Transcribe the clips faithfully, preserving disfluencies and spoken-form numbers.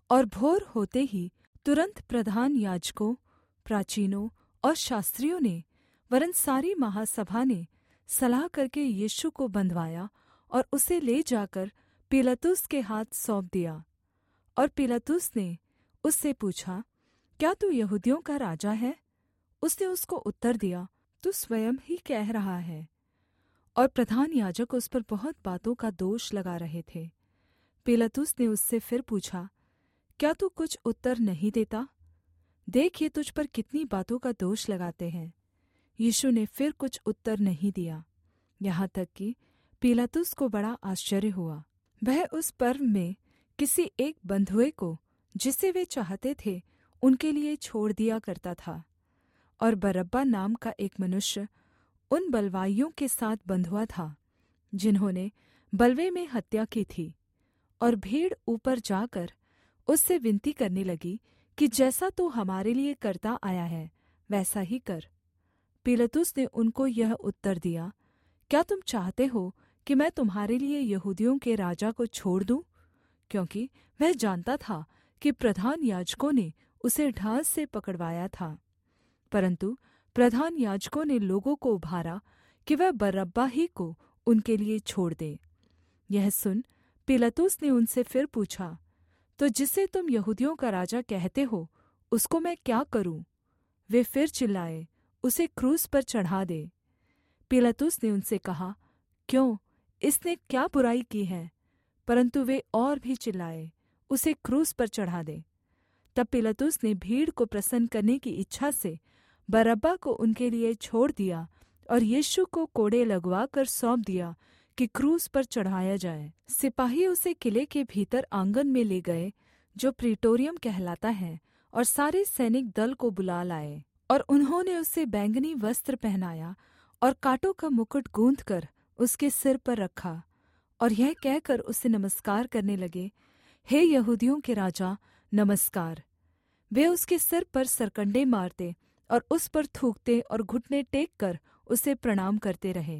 और भोर होते ही तुरन्त प्रधान याजकों, प्राचीनों और शास्त्रियों ने वरन् सारी महासभा ने सलाह करके यीशु को बँधवाया और उसे ले जाकर पिलातुस के हाथ सौंप दिया। और पिलातुस ने उससे पूछा, क्या तू यहूदियों का राजा है? उसने उसको उत्तर दिया, तू स्वयं ही कह रहा है। और प्रधान याजक उस पर बहुत बातों का दोष लगा रहे थे। पिलातुस ने उससे फिर पूछा, क्या तू कुछ उत्तर नहीं देता? देख, ये तुझ पर कितनी बातों का दोष लगाते हैं। यीशु ने फिर कुछ उत्तर नहीं दिया, यहाँ तक कि पिलातुस को बड़ा आश्चर्य हुआ। वह उस पर्व में किसी एक बंधुए को, जिसे वे चाहते थे, उनके लिए छोड़ दिया करता था। और बरअब्बा नाम का एक मनुष्य उन बलवाइयों के साथ बंधुआ था, जिन्होंने बलवे में हत्या की थी। और भीड़ ऊपर जाकर उससे विनती करने लगी कि जैसा तू हमारे लिए करता आया है, वैसा ही कर। पिलातुस ने उनको यह उत्तर दिया, क्या तुम चाहते हो कि मैं तुम्हारे लिए यहूदियों के राजा को छोड़ दूँ? क्योंकि वह जानता था कि प्रधान याजकों ने उसे ढाल से पकड़वाया था। परन्तु प्रधान याजकों ने लोगों को उभारा कि वह बरअब्बा ही को उनके लिए छोड़ दे। यह सुन पिलातुस ने उनसे फिर पूछा, तो जिसे तुम यहूदियों का राजा कहते हो, उसको मैं क्या करूँ? वे फिर चिल्लाए, उसे क्रूस पर चढ़ा दे। पिलातुस ने उनसे कहा, क्यों, इसने क्या बुराई की है? परन्तु वे और भी चिल्लाए, उसे क्रूस पर चढ़ा दे। तब पिलातुस ने भीड़ को प्रसन्न करने की इच्छा से बरअब्बा को उनके लिए छोड़ दिया और यीशु को कोड़े लगवा कर सौंप दिया कि क्रूस पर चढ़ाया जाए। सिपाही उसे किले के भीतर आँगन में ले गए, जो प्रीटोरियम कहलाता है, और सारे सैनिक दल को बुला लाए। और उन्होंने उसे बैंगनी वस्त्र पहनाया और काँटों का मुकुट गूँथकर उसके सिर पर रखा, और यह कहकर उसे नमस्कार करने लगे, हे यहूदियों के राजा, नमस्कार। वे उसके सिर पर सरकंडे मारते और उस पर थूकते और घुटने टेक कर उसे प्रणाम करते रहे।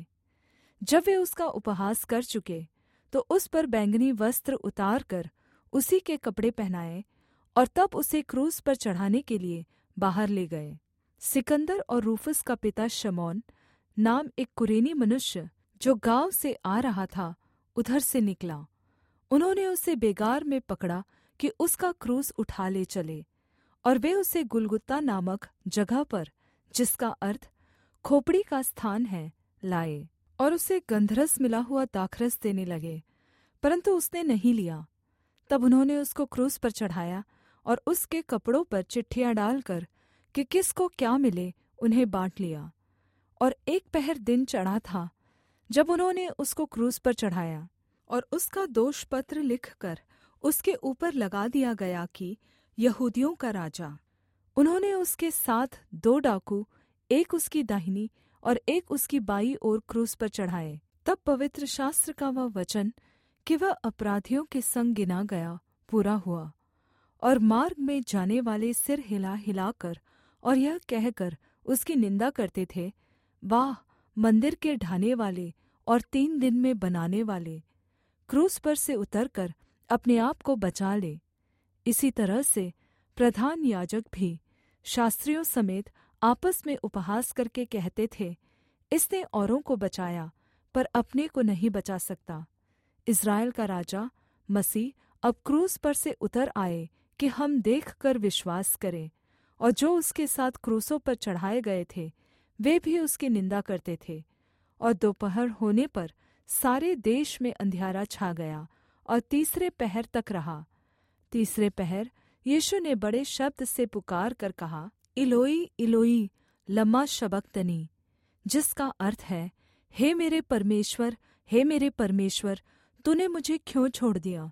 जब वे उसका उपहास कर चुके, तो उस पर बैंगनी वस्त्र उतार कर उसी के कपड़े पहनाए, और तब उसे क्रूस पर चढ़ाने के लिए बाहर ले गए। सिकंदर और रूफुस का पिता शमौन नाम एक कुरेनी मनुष्य, जो गाँव से आ रहा था, उधर से निकला। उन्होंने उसे बेगार में पकड़ा कि उसका क्रूस उठा ले चले, और वे उसे गुलगुता नामक जगह पर, जिसका अर्थ खोपड़ी का स्थान है, लाए, और उसे गंधरस मिला हुआ दाखरस देने लगे, परन्तु उसने नहीं लिया। तब उन्होंने उसको क्रूस पर चढ़ाया और उसके कपड़ों पर चिट्ठियाँ डालकर कि किसको क्या मिले, उन्हें बाँट लिया। और एक पहर दिन चढ़ा था जब उन्होंने उसको क्रूस पर चढ़ाया, और उसका दोष पत्र लिखकर उसके ऊपर लगा दिया गया कि यहूदियों का राजा। उन्होंने उसके साथ दो डाकू, एक उसकी दाहिनी और एक उसकी बाईं ओर क्रूस पर चढ़ाए। तब पवित्र शास्त्र का वह वचन कि वह अपराधियों के संग गिना गया पूरा हुआ। और मार्ग में जाने वाले सिर हिला हिलाकर और यह कहकर उसकी निंदा करते थे, वाह, मंदिर के ढाने वाले और तीन दिन में बनाने वाले, क्रूस पर से उतरकर अपने आप को बचा ले। इसी तरह से प्रधान याजक भी शास्त्रियों समेत आपस में उपहास करके कहते थे, इसने औरों को बचाया पर अपने को नहीं बचा सकता। इस्राएल का राजा मसीह अब क्रूस पर से उतर आए कि हम देखकर विश्वास करें। और जो उसके साथ क्रूसों पर चढ़ाए गए थे, वे भी उसकी निंदा करते थे। और दोपहर होने पर सारे देश में अंधियारा छा गया और तीसरे पहर तक रहा। तीसरे पहर यीशु ने बड़े शब्द से पुकार कर कहा, इलोई इलोई लम्मा शबक्तनी, जिसका अर्थ है, हे मेरे परमेश्वर, हे मेरे परमेश्वर, तूने मुझे क्यों छोड़ दिया?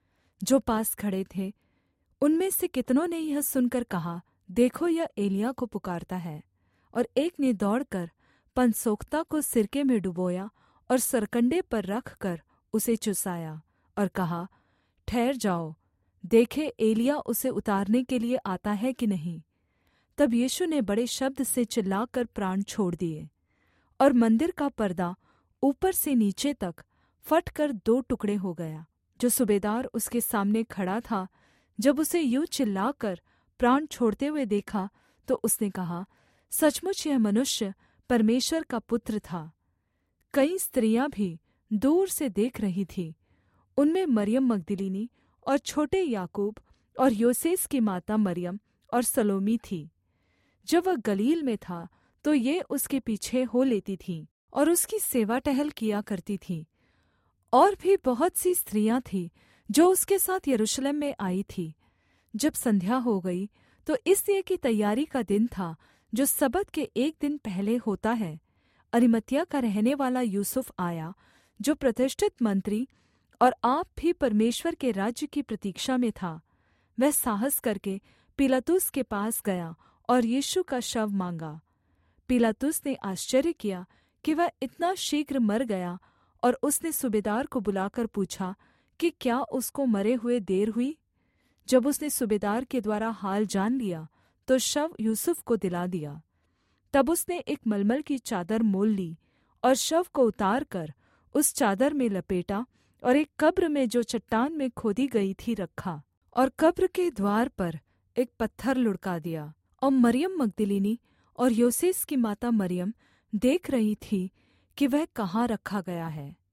जो पास खड़े थे उनमें से कितनों ने यह सुनकर कहा, देखो, यह एलिय्याह को पुकारता है। और एक ने दौड़कर पनसोख्ता को सिरके में डुबोया और सरकंडे पर रखकर उसे चुसाया और कहा, ठहर जाओ, देखे एलिय्याह उसे उतारने के लिए आता है कि नहीं। तब यीशु ने बड़े शब्द से चिल्लाकर प्राण छोड़ दिए, और मंदिर का पर्दा ऊपर से नीचे तक फटकर दो टुकड़े हो गया। जो सूबेदार उसके सामने खड़ा था, जब उसे यूँ चिल्लाकर प्राण छोड़ते हुए देखा तो उसने कहा, सचमुच यह मनुष्य परमेश्वर का पुत्र था। कई स्त्रियाँ भी दूर से देख रही थीं। उनमें मरियम मगदलीनी और छोटे याकूब और योसेस की माता मरियम और सलोमी थी। जब वह गलील में था तो ये उसके पीछे हो लेती थीं और उसकी सेवा टहल किया करती थीं। और भी बहुत सी स्त्रियाँ थीं जो उसके साथ यरूशलेम में आई थीं। जब संध्या हो गई तो इसलिए कि तैयारी का दिन था जो सबत के एक दिन पहले होता है, अरिमतिया का रहने वाला यूसुफ आया, जो प्रतिष्ठित मंत्री और आप भी परमेश्वर के राज्य की प्रतीक्षा में था। वह साहस करके पिलातुस के पास गया और यीशु का शव माँगा। पिलातुस ने आश्चर्य किया कि वह इतना शीघ्र मर गया, और उसने सूबेदार को बुलाकर पूछा कि क्या उसको मरे हुए देर हुई। जब उसने सूबेदार के द्वारा हाल जान लिया तो शव यूसुफ को दिला दिया। तब उसने एक मलमल की चादर मोल ली और शव को उतारकर उस चादर में लपेटा और एक कब्र में जो चट्टान में खोदी गई थी रखा, और कब्र के द्वार पर एक पत्थर लुढ़का दिया। और मरियम मगदलीनी और योसेस की माता मरियम देख रही थी कि वह कहाँ रखा गया है।